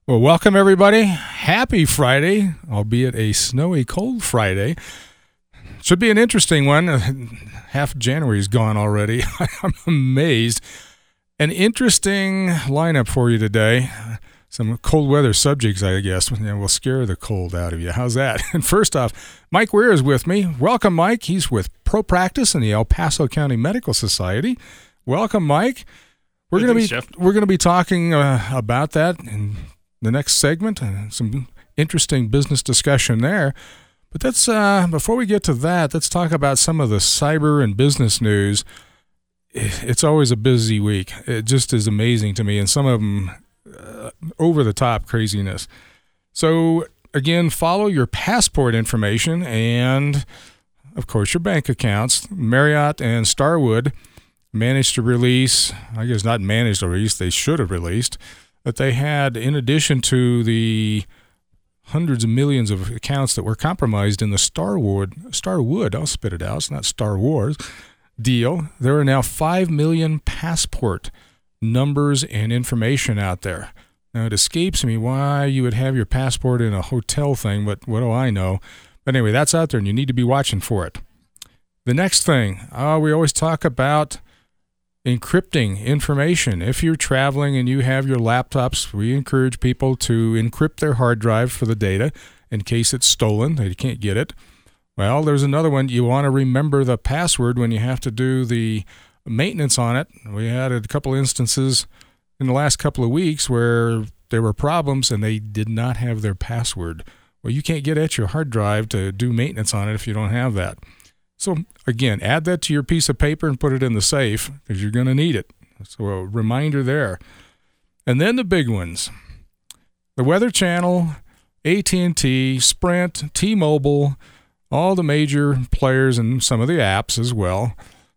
Well, welcome everybody. Happy Friday, albeit a snowy, cold Friday. Should be an interesting one. Half January's gone already. I'm amazed. An interesting lineup for you today. Some cold weather subjects, I guess. We'll scare the cold out of you. How's that? And first off, Mike Weir is with me. Welcome, Mike. He's with Pro Practice in the El Paso County Medical Society. Welcome, Mike. We're going to be talking about that in the next segment, some interesting business discussion there. But that's before we get to that, let's talk about some of the cyber and business news. It's always a busy week. It just is amazing to me, and some of them over-the-top craziness. So, again, follow your passport information and, of course, your bank accounts. Marriott and Starwood managed to release, I guess not managed to release, they should have released, that they had, in addition to the hundreds of millions of accounts that were compromised in the Starwood, I'll spit it out, it's not Star Wars, deal, there are now 5 million passport numbers and information out there. Now, it escapes me why you would have your passport in a hotel thing, but what do I know? But anyway, that's out there, and you need to be watching for it. The next thing, we always talk about encrypting information. If you're traveling and you have your laptops, we encourage people to encrypt their hard drive for the data in case it's stolen, they can't get it. Well, there's another one. You want to remember the password when you have to do the maintenance on it. We had a couple instances in the last couple of weeks where there were problems and they did not have their password. Well, you can't get at your hard drive to do maintenance on it if you don't have that. So, again, add that to your piece of paper and put it in the safe because you're going to need it. So a reminder there. And then the big ones. The Weather Channel, AT&T, Sprint, T-Mobile, all the major players and some of the apps as well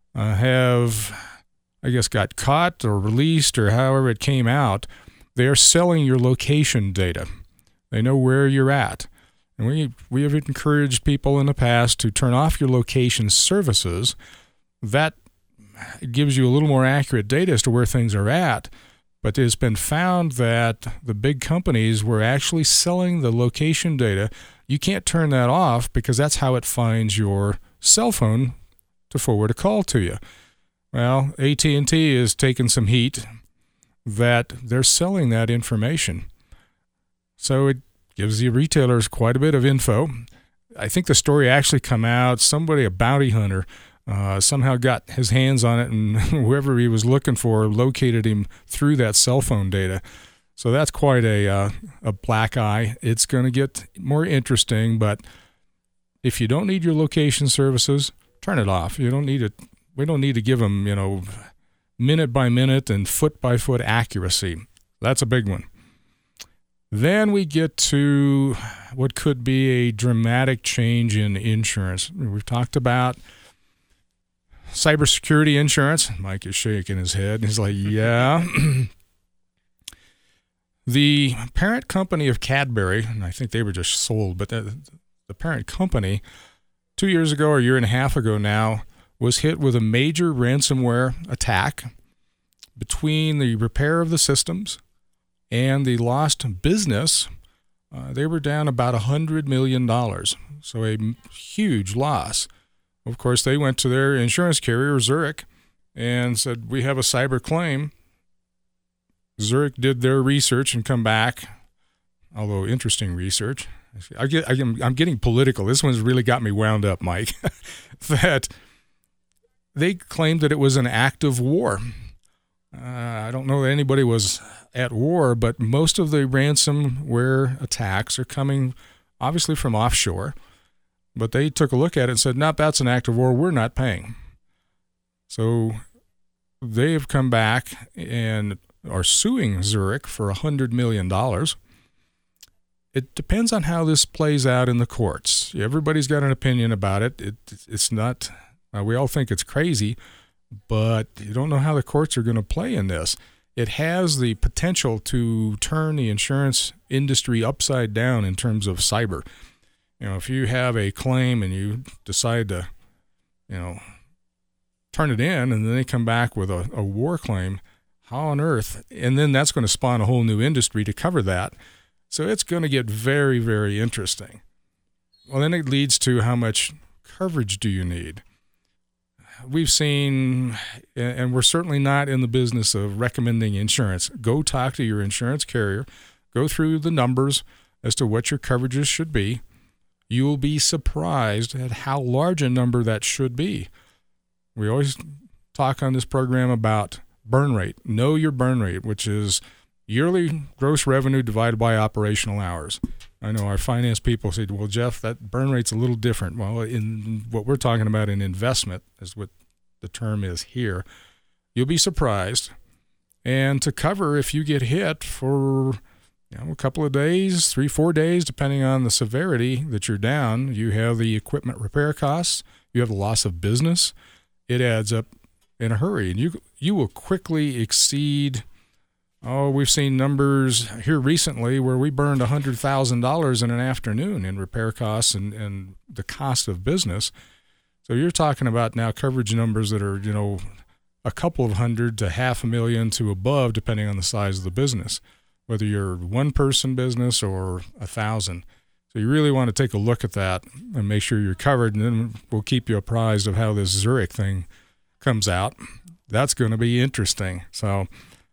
have, I guess, got caught or released or however it came out. They're selling your location data. They know where you're at. And we have encouraged people in the past to turn off your location services. That gives you a little more accurate data as to where things are at. But it has been found that the big companies were actually selling the location data. You can't turn that off because that's how it finds your cell phone to forward a call to you. Well, AT&T is taking some heat that they're selling that information. So it gives the retailers quite a bit of info. I think the story actually come out, a bounty hunter, somehow got his hands on it, and whoever he was looking for located him through that cell phone data. So that's quite a black eye. It's going to get more interesting, but if you don't need your location services, turn it off. You don't need it. We don't need to give them, minute by minute and foot by foot accuracy. That's a big one. Then we get to what could be a dramatic change in insurance. We've talked about cybersecurity insurance. Mike is shaking his head. He's like, yeah. The parent company of Cadbury, and I think they were just sold, but the parent company 2 years ago or a year and a half ago now was hit with a major ransomware attack. Between the repair of the systems and the lost business, they were down about $100 million. So a huge loss. Of course, they went to their insurance carrier, Zurich, and said, we have a cyber claim. Zurich did their research and come back, although interesting research. I'm getting political. This one's really got me wound up, Mike. That they claimed that it was an act of war. I don't know that anybody was at war, but most of the ransomware attacks are coming obviously from offshore. But they took a look at it and said, nope, that's an act of war. We're not paying. So they have come back and are suing Zurich for $100 million. It depends on how this plays out in the courts. Everybody's got an opinion about it. It's not, we all think it's crazy, but you don't know how the courts are going to play in this. It has the potential to turn the insurance industry upside down in terms of cyber. If you have a claim and you decide to, turn it in and then they come back with a war claim, how on earth? And then that's going to spawn a whole new industry to cover that. So it's going to get very, very interesting. Well, then it leads to how much coverage do you need? We've seen, and we're certainly not in the business of recommending insurance. Go talk to your insurance carrier. Go through the numbers as to what your coverages should be. You will be surprised at how large a number that should be. We always talk on this program about burn rate. Know your burn rate, which is yearly gross revenue divided by operational hours. I know our finance people said, well, Jeff, that burn rate's a little different. Well, in what we're talking about in investment is what the term is here. You'll be surprised. And to cover if you get hit for a couple of days, 3-4 days, depending on the severity that you're down, you have the equipment repair costs, you have the loss of business. It adds up in a hurry. And you will quickly exceed. We've seen numbers here recently where we burned $100,000 in an afternoon in repair costs and the cost of business. So you're talking about now coverage numbers that are, a couple of hundred to $500,000 to above, depending on the size of the business, whether you're one-person business or 1,000. So you really want to take a look at that and make sure you're covered, and then we'll keep you apprised of how this Zurich thing comes out. That's going to be interesting. So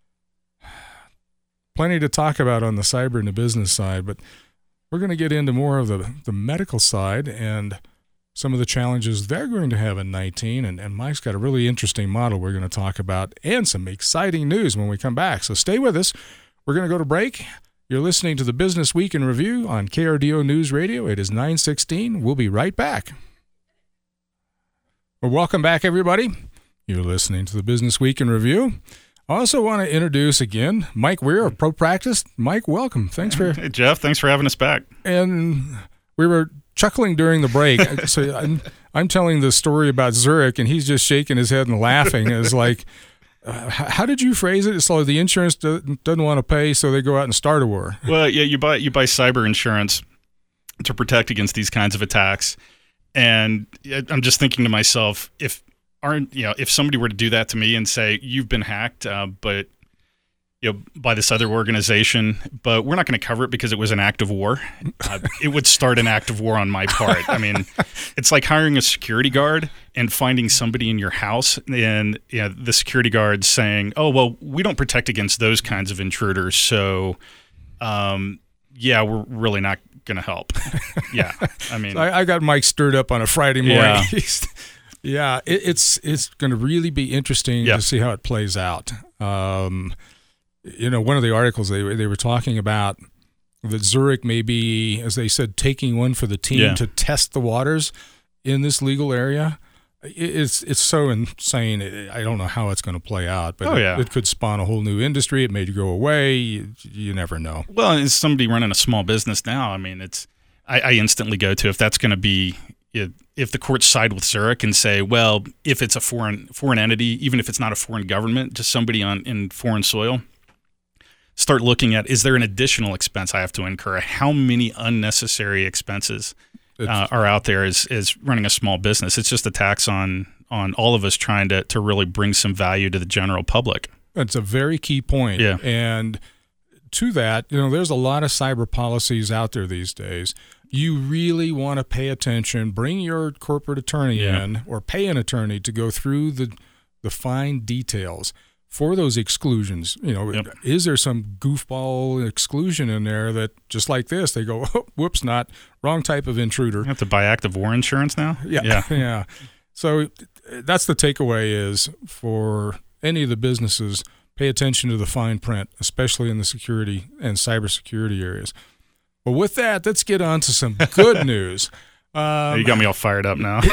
plenty to talk about on the cyber and the business side, but we're going to get into more of the medical side and some of the challenges they're going to have in 19. And Mike's got a really interesting model we're going to talk about and some exciting news when we come back. So stay with us. We're going to go to break. You're listening to the Business Week in Review on KRDO News Radio. It is 9:16. We'll be right back. Well, welcome back, everybody. You're listening to the Business Week in Review. I also want to introduce again Mike Weir of ProPractice. Mike, welcome. Thanks for... Hey, Jeff. Thanks for having us back. And we were chuckling during the break. So I'm telling the story about Zurich, and he's just shaking his head and laughing. It's like, how did you phrase it? It's like the insurance doesn't want to pay, so they go out and start a war. Well, yeah, you buy cyber insurance to protect against these kinds of attacks. And I'm just thinking to myself, if somebody were to do that to me and say, you've been hacked, but by this other organization, but we're not going to cover it because it was an act of war, it would start an act of war on my part. I mean, it's like hiring a security guard and finding somebody in your house and the security guard saying, oh, well, we don't protect against those kinds of intruders. So, we're really not going to help. Yeah. I mean, I got Mike stirred up on a Friday morning. Yeah. It's going to really be interesting to see how it plays out. One of the articles they were talking about that Zurich may be, as they said, taking one for the team to test the waters in this legal area. It's so insane. I don't know how it's going to play out, but it could spawn a whole new industry. It may go away. You never know. Well, as somebody running a small business now, I mean, I instantly go to, if that's going to be, if the courts side with Zurich and say, well, if it's a foreign entity, even if it's not a foreign government, just somebody in foreign soil, start looking at, is there an additional expense I have to incur? How many unnecessary expenses are out there as running a small business? It's just a tax on all of us trying to really bring some value to the general public. That's a very key point. Yeah. And to that, there's a lot of cyber policies out there these days. You really want to pay attention, bring your corporate attorney in or pay an attorney to go through the fine details for those exclusions. Is there some goofball exclusion in there that just like this, they go, oh, whoops, not wrong type of intruder. You have to buy active war insurance now? Yeah. So that's the takeaway is for any of the businesses, pay attention to the fine print, especially in the security and cybersecurity areas. But with that, let's get on to some good news. You got me all fired up now.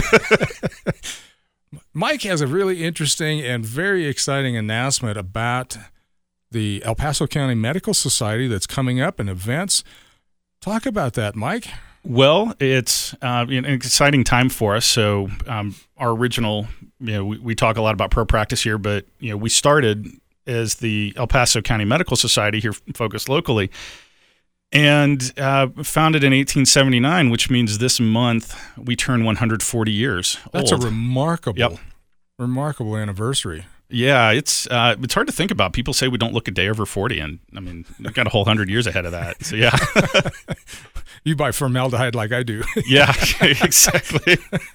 Mike has a really interesting and very exciting announcement about the El Paso County Medical Society that's coming up and events. Talk about that, Mike. Well, it's an exciting time for us. So our original, we talk a lot about ProPractice here, but we started as the El Paso County Medical Society here, focused locally, and founded in 1879, which means this month we turn 140 years old. That's a remarkable anniversary. Yeah, it's hard to think about. People say we don't look a day over 40, and I mean, we've got a whole 100 years ahead of that. So yeah, You buy formaldehyde like I do. yeah, exactly.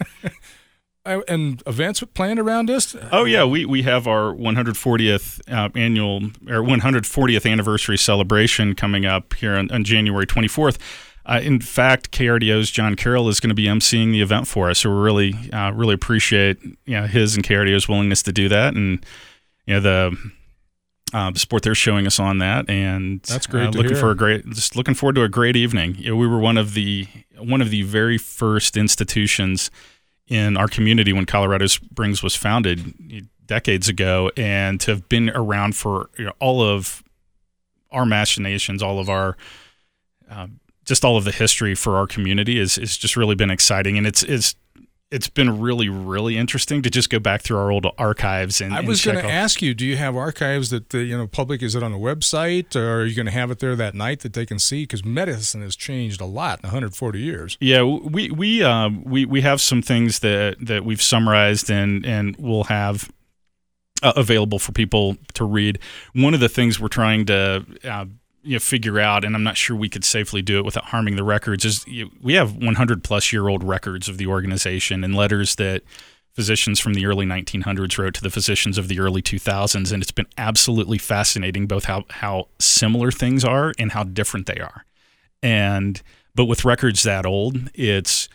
And events planned around this? Oh yeah, we have our 140th annual or 140th anniversary celebration coming up here on January 24th. In fact, KRDO's John Carroll is going to be emceeing the event for us, so we really appreciate his and KRDO's willingness to do that, and the support they're showing us on that. And that's great. Looking forward to a great evening. We were one of the very first institutions in our community when Colorado Springs was founded decades ago, and to have been around for all of our machinations, all of our just all of the history for our community is just really been exciting, and it's been really, really interesting to just go back through our old archives and. I was going to ask you, do you have archives that the public, is it on the website, or are you going to have it there that night that they can see? Because medicine has changed a lot in 140 years. Yeah, we have some things that we've summarized and we'll have available for people to read. One of the things we're trying to figure out, and I'm not sure we could safely do it without harming the records, is we have 100-plus-year-old records of the organization and letters that physicians from the early 1900s wrote to the physicians of the early 2000s, and it's been absolutely fascinating both how similar things are and how different they are. But with records that old, it's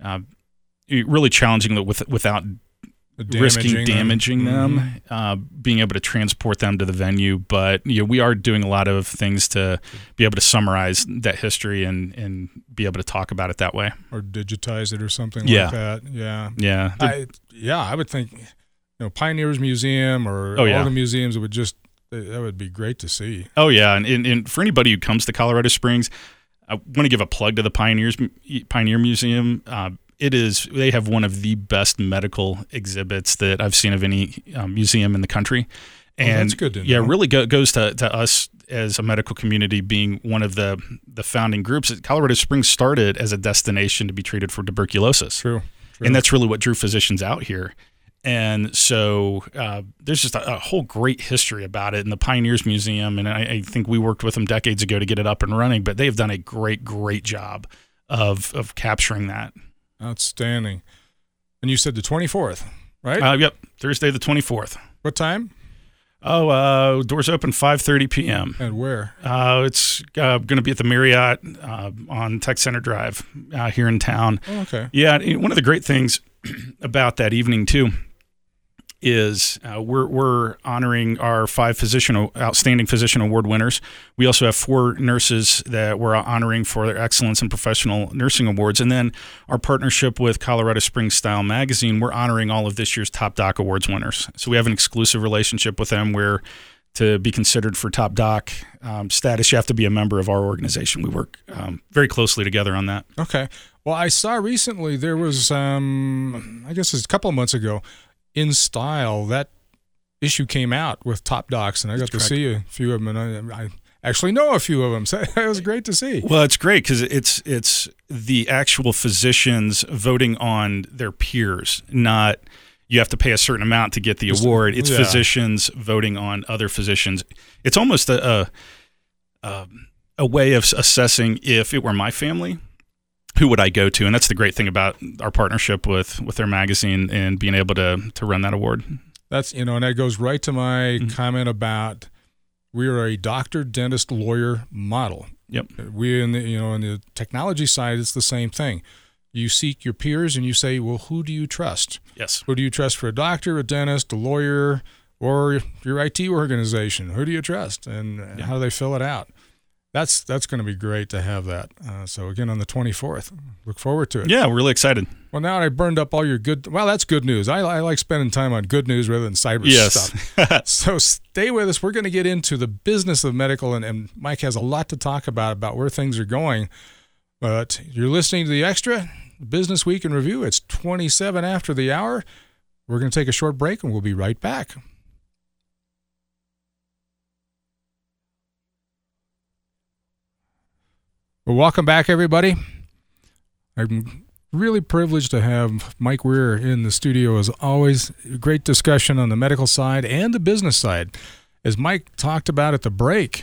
really challenging without risking damaging them, being able to transport them to the venue. But we are doing a lot of things to be able to summarize that history and be able to talk about it that way, or digitize it or something like that. Yeah. I would think Pioneers Museum or all the museums that would be great to see. Oh yeah, and for anybody who comes to Colorado Springs, I want to give a plug to the Pioneer Museum. They have one of the best medical exhibits that I've seen of any museum in the country. And that's good to know. Yeah, really goes to us as a medical community being one of the founding groups. Colorado Springs started as a destination to be treated for tuberculosis. True. And that's really what drew physicians out here. And so there's just a whole great history about it in the Pioneers Museum. And I think we worked with them decades ago to get it up and running, but they have done a great, great job of capturing that. Outstanding. And you said the 24th, right? Yep, Thursday the 24th. What time? Doors open 5:30 p.m. And where? It's going to be at the Marriott on Tech Center Drive here in town. Oh, okay. Yeah, one of the great things about that evening too is we're honoring our 5 outstanding physician award winners. We also have 4 nurses that we're honoring for their excellence in professional nursing awards. And then our partnership with Colorado Springs Style Magazine, we're honoring all of this year's Top Doc Awards winners. So we have an exclusive relationship with them where to be considered for Top Doc status, you have to be a member of our organization. We work very closely together on that. Okay. Well, I saw recently there was, I guess it's a couple of months ago, In Style, that issue came out with Top Docs, and I got to see a few of them, and I actually know a few of them, so it was great to see. Well, it's great because it's the actual physicians voting on their peers, not you have to pay a certain amount to get the award. It's physicians voting on other physicians. It's almost a way of assessing if it were my family, who would I go to? And that's the great thing about our partnership with their magazine and being able to run that award. That's, and that goes right to my comment about we are a doctor, dentist, lawyer model. Yep. We in the technology side, it's the same thing. You seek your peers and you say, well, who do you trust? Yes. Who do you trust for a doctor, a dentist, a lawyer, or your IT organization? Who do you trust? And how do they fill it out? That's going to be great to have that. So again, on the 24th, look forward to it. Yeah, we're really excited. Well, now I burned up all your good. Well, that's good news. I like spending time on good news rather than cyber stuff. So stay with us. We're going to get into the business of medical, and Mike has a lot to talk about where things are going. But you're listening to The Extra, Business Week in Review. It's 27 after the hour. We're going to take a short break, and we'll be right back. Well, welcome back, everybody. I'm Really privileged to have Mike Weir in the studio as always. Great discussion on the medical side and the business side. As Mike talked about at the break,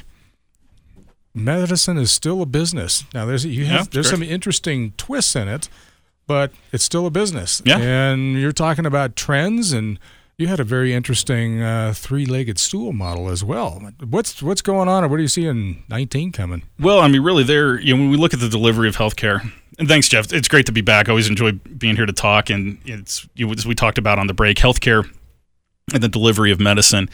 medicine is still a business. Now, there's some interesting twists in it, but it's still a business. Yeah. And you're talking about trends, and you had a very interesting three-legged stool model as well. What's going on, or what do you see in 19 coming? Well, I mean, really, when we look at the delivery of healthcare, and thanks, Jeff. It's great to be back. I always enjoy being here to talk. And as we talked about on the break, healthcare and the delivery of medicine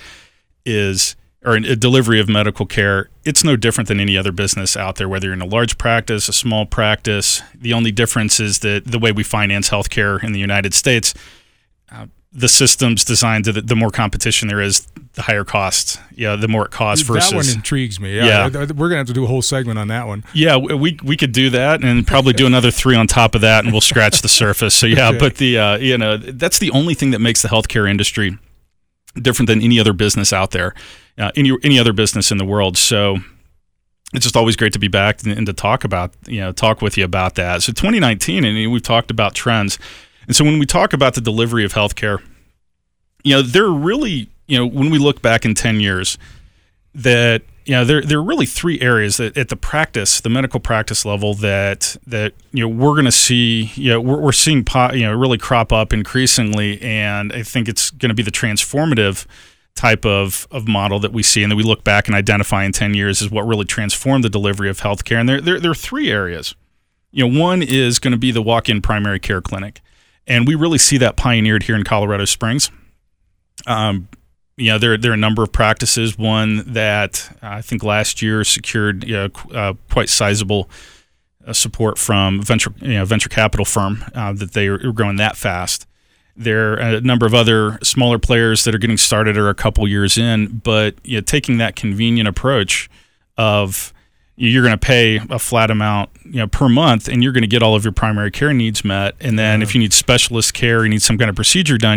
or a delivery of medical care, it's no different than any other business out there, whether you're in a large practice, a small practice. The only difference is that the way we finance healthcare in the United States, the system's designed to the more competition there is, the higher costs. Yeah, the more it costs versus. That one intrigues me. Yeah. We're gonna have to do a whole segment on that one. Yeah, we could do that and probably do another 3 on top of that, and we'll scratch the surface. So yeah, okay. But that's the only thing that makes the healthcare industry different than any other business out there, any other business in the world. So it's just always great to be back and to talk with you about that. So 2019, and we've talked about trends. And so when we talk about the delivery of healthcare, there are really, when we look back in 10 years, that there are really 3 areas that at the medical practice level that we're going to see, we're seeing really crop up increasingly, and I think it's going to be the transformative type of model that we see, and that we look back and identify in 10 years is what really transformed the delivery of healthcare. And there are 3 areas. One is going to be the walk-in primary care clinic. And we really see that pioneered here in Colorado Springs. There are a number of practices. One that I think last year secured quite sizable support from venture capital firm that they were growing that fast. There are a number of other smaller players that are getting started or a couple years in, but taking that convenient approach of you're going to pay a flat amount per month, and you're going to get all of your primary care needs met. And then if you need specialist care, you need some kind of procedure done,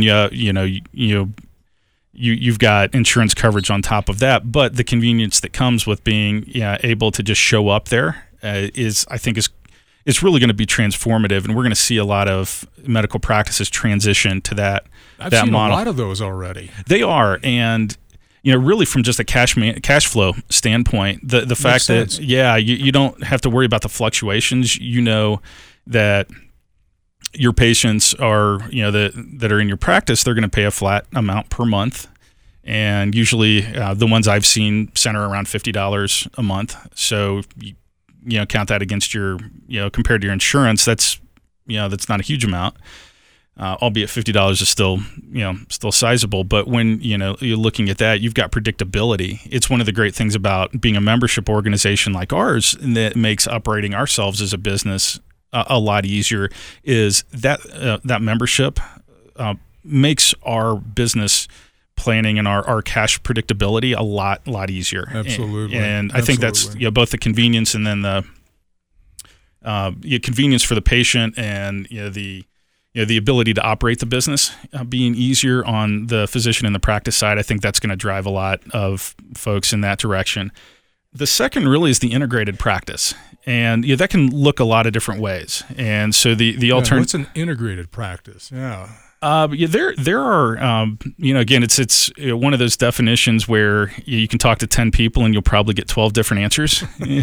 you've got insurance coverage on top of that. But the convenience that comes with being able to just show up there is really going to be transformative, and we're going to see a lot of medical practices transition to that model. I've seen a lot of those already. They are, and really from just a cash flow standpoint, the fact that you don't have to worry about the fluctuations. That your patients are that are in your practice, they're going to pay a flat amount per month, and usually the ones I've seen center around $50 a month. So count that against your compared to your insurance, that's not a huge amount. Albeit $50 is still sizable, but when you're looking at that, you've got predictability. It's one of the great things about being a membership organization like ours, and that makes operating ourselves as a business a lot easier. Is that membership makes our business planning and our cash predictability a lot easier. Absolutely, and I think that's both the convenience and then the convenience for the patient and the ability to operate the business being easier on the physician and the practice side. I think that's going to drive a lot of folks in that direction. The second really is the integrated practice, and that can look a lot of different ways. And so the alternative. What's an integrated practice? Yeah. There are again, it's one of those definitions where you can talk to 10 people and you'll probably get 12 different answers.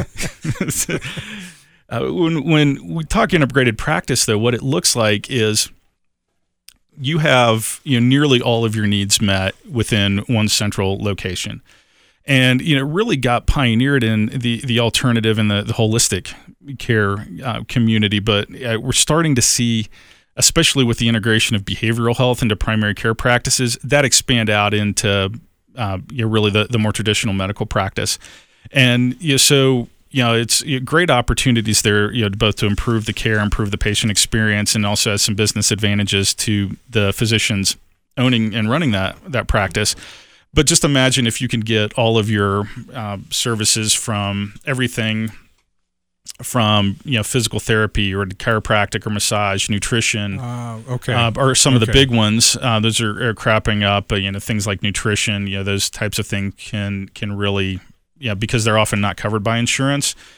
When we talk integrated practice, though, what it looks like is you have nearly all of your needs met within one central location, and it really got pioneered in the alternative and the holistic care community. But we're starting to see, especially with the integration of behavioral health into primary care practices, that expand out into really the more traditional medical practice, and so. It's great opportunities there, both to improve the care, improve the patient experience, and also has some business advantages to the physicians owning and running that practice. But just imagine if you can get all of your services from everything from physical therapy or chiropractic or massage, nutrition, or some of the big ones. Those are cropping up. Things like nutrition. Those types of things can really. Because they're often not covered by insurance,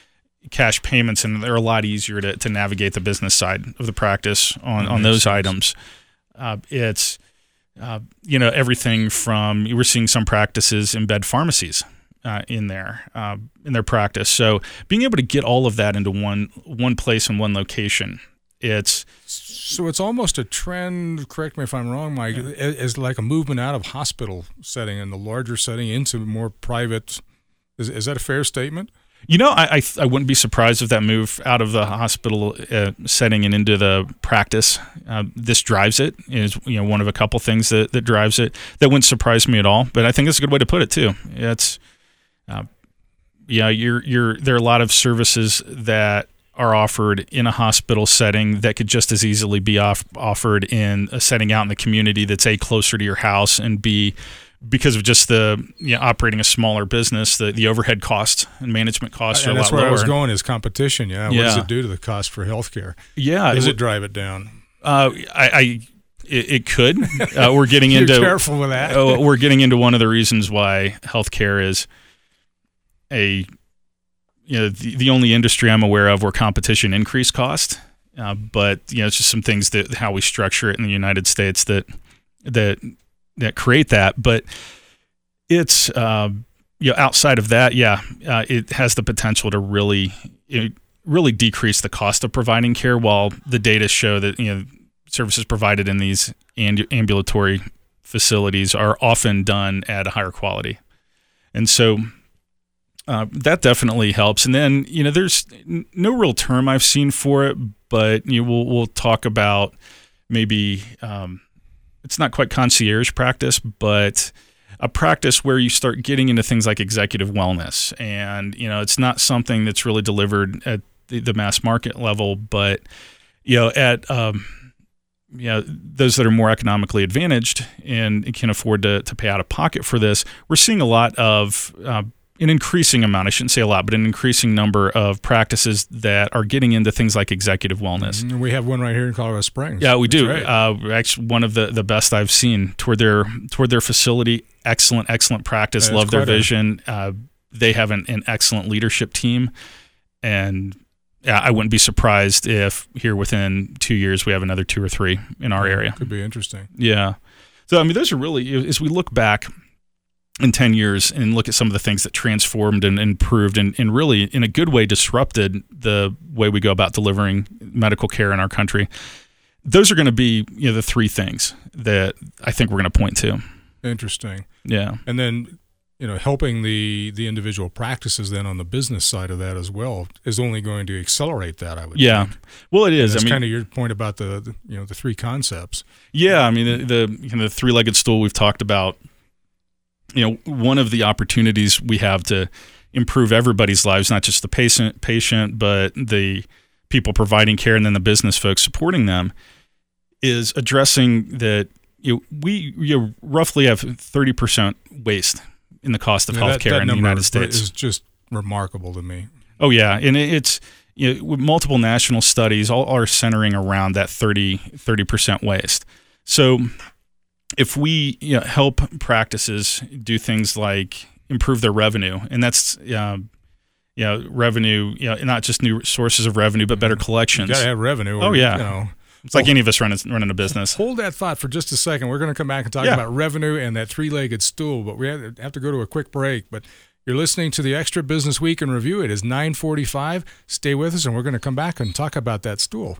cash payments, and they're a lot easier to navigate the business side of the practice on those items. It's everything from, we're seeing some practices embed pharmacies in their practice. So being able to get all of that into one place and one location, so it's almost a trend, correct me if I'm wrong, Mike, is like a movement out of hospital setting and the larger setting into more private. Is that a fair statement? I wouldn't be surprised if that move out of the hospital setting and into the practice, this drives it, is one of a couple things that drives it. That wouldn't surprise me at all, but I think it's a good way to put it too. It's there are a lot of services that are offered in a hospital setting that could just as easily be offered in a setting out in the community that's closer to your house, and B, because of just the operating a smaller business, the overhead costs and management costs are a lot lower. That's where I was going, is competition. What does it do to the cost for healthcare? Does it drive it down? It could. We're getting into careful with that. We're getting into one of the reasons why healthcare is the only industry I'm aware of where competition increased cost. But it's just some things that how we structure it in the United States that create that. But it's outside of that, it has the potential to really decrease the cost of providing care, while the data show that services provided in these ambulatory facilities are often done at a higher quality. And so that definitely helps. And then, there's no real term I've seen for it, but we'll talk about maybe it's not quite concierge practice, but a practice where you start getting into things like executive wellness. And, it's not something that's really delivered at the mass market level, but, at those that are more economically advantaged and can afford to pay out of pocket for this, we're seeing a lot of an increasing amount, I shouldn't say a lot, but an increasing number of practices that are getting into things like executive wellness. We have one right here in Colorado Springs. Yeah, we do. Actually, one of the best I've seen toward their facility. Excellent practice. Love their vision. They have an excellent leadership team, and I wouldn't be surprised if here within 2 years we have another 2 or 3 in our area. Could be interesting. Yeah. So those are really, as we look back in 10 years and look at some of the things that transformed and improved and really in a good way disrupted the way we go about delivering medical care in our country, those are going to be the 3 things that I think we're going to point to. Interesting. Yeah. And then helping the individual practices then on the business side of that as well is only going to accelerate that, I would think. Well, it is. That's kind of your point about the 3 concepts. Yeah, the 3-legged stool we've talked about. One of the opportunities we have to improve everybody's lives, not just the patient, but the people providing care and then the business folks supporting them, is addressing that we roughly have 30% waste in the cost of healthcare in the United States. Is just remarkable to me. Oh yeah, and it's multiple national studies all are centering around that 30% waste. So if we help practices do things like improve their revenue, and that's revenue, not just new sources of revenue, but better collections. You got to have revenue. Oh yeah, it's like any of us running a business. Hold that thought for just a second. We're going to come back and talk about revenue and that 3-legged stool, but we have to go to a quick break. But you're listening to the Extra Business Week in Review. It is 9:45. Stay with us, and we're going to come back and talk about that stool.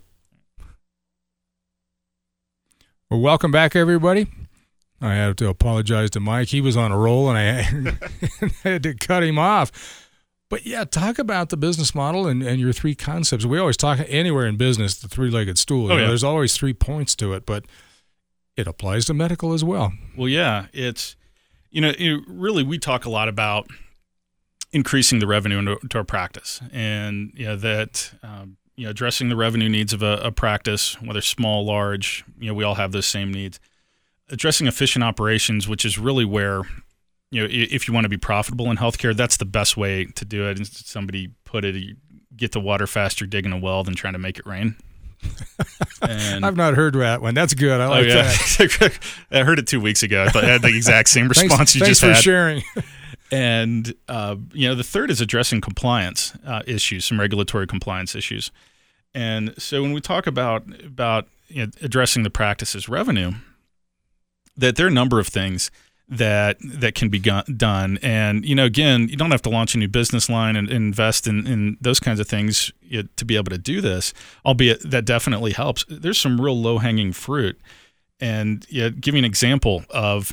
Well, welcome back, everybody. I have to apologize to Mike. He was on a roll, and I had to cut him off. But yeah, talk about the business model and your 3 concepts. We always talk anywhere in business, the 3-legged stool. There's always 3 points to it, but it applies to medical as well. Well, yeah, it's, really we talk a lot about increasing the revenue into our practice, and addressing the revenue needs of a practice, whether small, large, we all have those same needs. Addressing efficient operations, which is really where, if you want to be profitable in healthcare, that's the best way to do it. And somebody put it, you get the water faster digging a well than trying to make it rain. And I've not heard that one. That's good. I like that. I heard it 2 weeks ago. I thought I had the exact same response you just had. Thanks for sharing. And the third is addressing compliance issues, some regulatory compliance issues. And so when we talk about addressing the practice's revenue, that there are a number of things that can be done. And, again, you don't have to launch a new business line and invest in those kinds of things to be able to do this, albeit that definitely helps. There's some real low-hanging fruit. And give you an example of,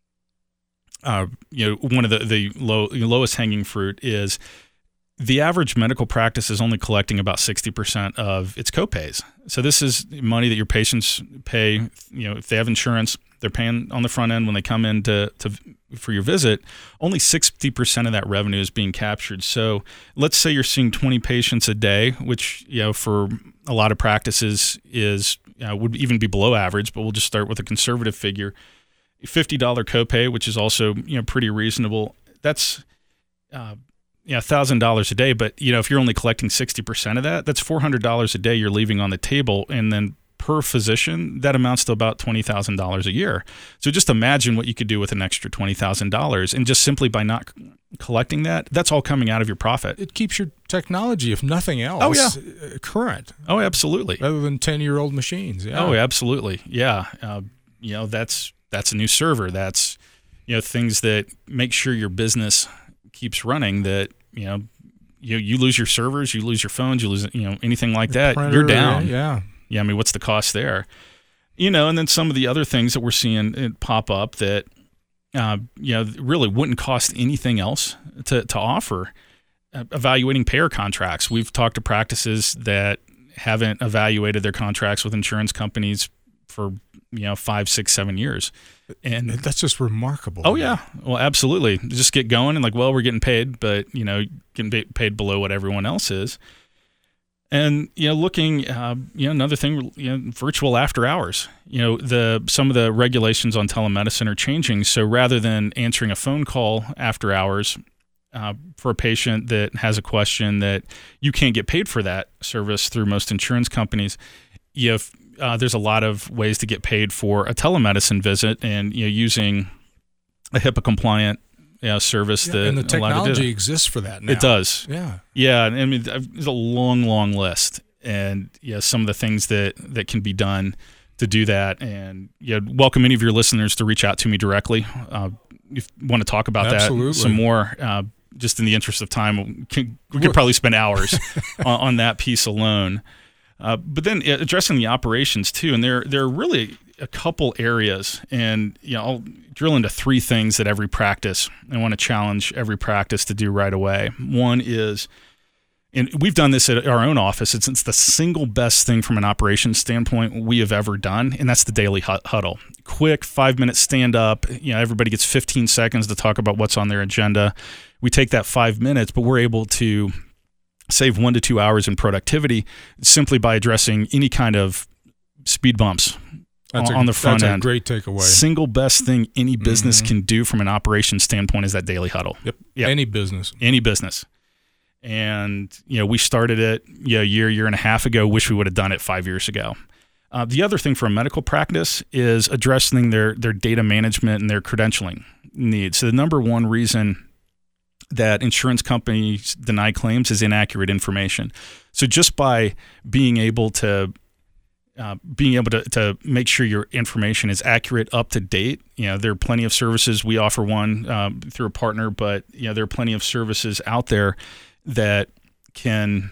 one of the lowest hanging fruit is the average medical practice is only collecting about 60% of its copays. So this is money that your patients pay. If they have insurance, they're paying on the front end when they come in for your visit. Only 60% of that revenue is being captured. So let's say you're seeing 20 patients a day, which for a lot of practices would even be below average. But we'll just start with a conservative figure: $50 copay, which is also pretty reasonable. That's $1,000 a day, but if you're only collecting 60% of that, that's $400 a day you're leaving on the table, and then per physician, that amounts to about $20,000 a year. So just imagine what you could do with an extra $20,000, and just simply by not collecting that, that's all coming out of your profit. It keeps your technology, if nothing else, current. Oh, absolutely. Rather than 10-year-old machines. Yeah. Oh, absolutely. Yeah. That's a new server. That's things that make sure your business keeps running. That you lose your servers, you lose your phones, you lose anything like that, printer, you're down. Yeah. I mean, what's the cost there? And then some of the other things that we're seeing pop up that really wouldn't cost anything else to offer. Evaluating payer contracts. We've talked to practices that haven't evaluated their contracts with insurance companies for 5, 6, 7 years. And that's just remarkable. Oh, yeah. Well, absolutely. Just get going and we're getting paid, but, getting paid below what everyone else is. And, looking, another thing, virtual after hours. Some of the regulations on telemedicine are changing. So rather than answering a phone call after hours for a patient that has a question, that you can't get paid for that service through most insurance companies, there's a lot of ways to get paid for a telemedicine visit, and using a HIPAA compliant service that and the technology exists for that now. It does. Yeah. I mean, there's a long list, and some of the things that can be done to do that. And welcome any of your listeners to reach out to me directly if you want to talk about that some more. Just in the interest of time, we could probably spend hours on that piece alone. But then addressing the operations too, and there are really a couple areas, and I'll drill into 3 things that every practice, I want to challenge every practice to do right away. One is, and we've done this at our own office, it's the single best thing from an operations standpoint we have ever done, and that's the daily huddle. Quick 5-minute stand up, everybody gets 15 seconds to talk about what's on their agenda. We take that 5 minutes, but we're able to save 1 to 2 hours in productivity simply by addressing any kind of speed bumps on the front end. That's a great takeaway. Single best thing any business can do from an operations standpoint is that daily huddle. Yep. Any business. And, we started it a year and a half ago. Wish we would have done it 5 years ago. The other thing for a medical practice is addressing their data management and their credentialing needs. So the number one reason that insurance companies deny claims is inaccurate information. So just by being able to make sure your information is accurate, up to date, there are plenty of services. We offer one through a partner, but there are plenty of services out there that can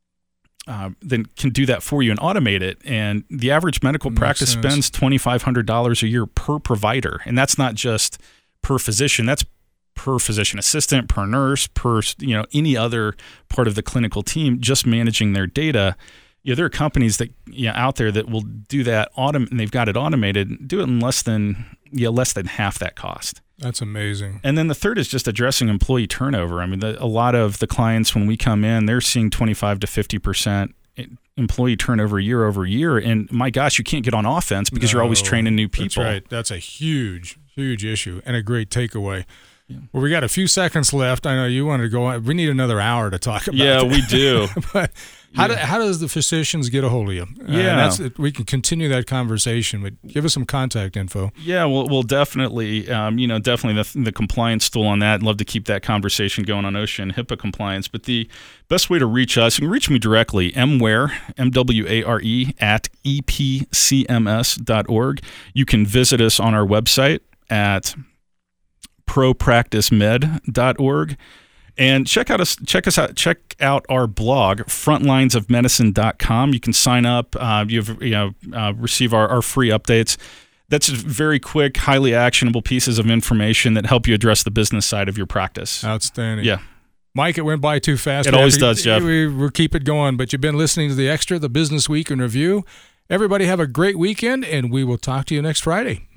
do that for you and automate it. And the average medical practice spends $2,500 a year per provider, and that's not just per physician. That's per physician assistant, per nurse, per any other part of the clinical team just managing their data. There are companies that out there that will do that and they've got it automated, do it in less than half that cost. That's amazing. And then the third is just addressing employee turnover. I mean, a lot of the clients, when we come in, they're seeing 25 to 50% employee turnover year over year. And my gosh, you can't get on offense because you're always training new people. That's right. That's a huge issue and a great takeaway. Yeah. Well, we got a few seconds left. I know you wanted to go on. We need another hour to talk about we do. But How does the physicians get a hold of you? We can continue that conversation, but give us some contact info. Yeah, we'll definitely, definitely the compliance tool on that. I'd love to keep that conversation going on OSHA and HIPAA compliance. But the best way to reach us, you can reach me directly, mware, M-W-A-R-E, at epcms.org. You can visit us on our website at propracticemed.org. And check out our blog, frontlinesofmedicine.com. You can sign up. Receive our free updates. That's very quick, highly actionable pieces of information that help you address the business side of your practice. Outstanding. Yeah. Mike, it went by too fast. It always does, Jeff. We'll keep it going, but you've been listening to The Extra, the Business Week in Review. Everybody have a great weekend, and we will talk to you next Friday.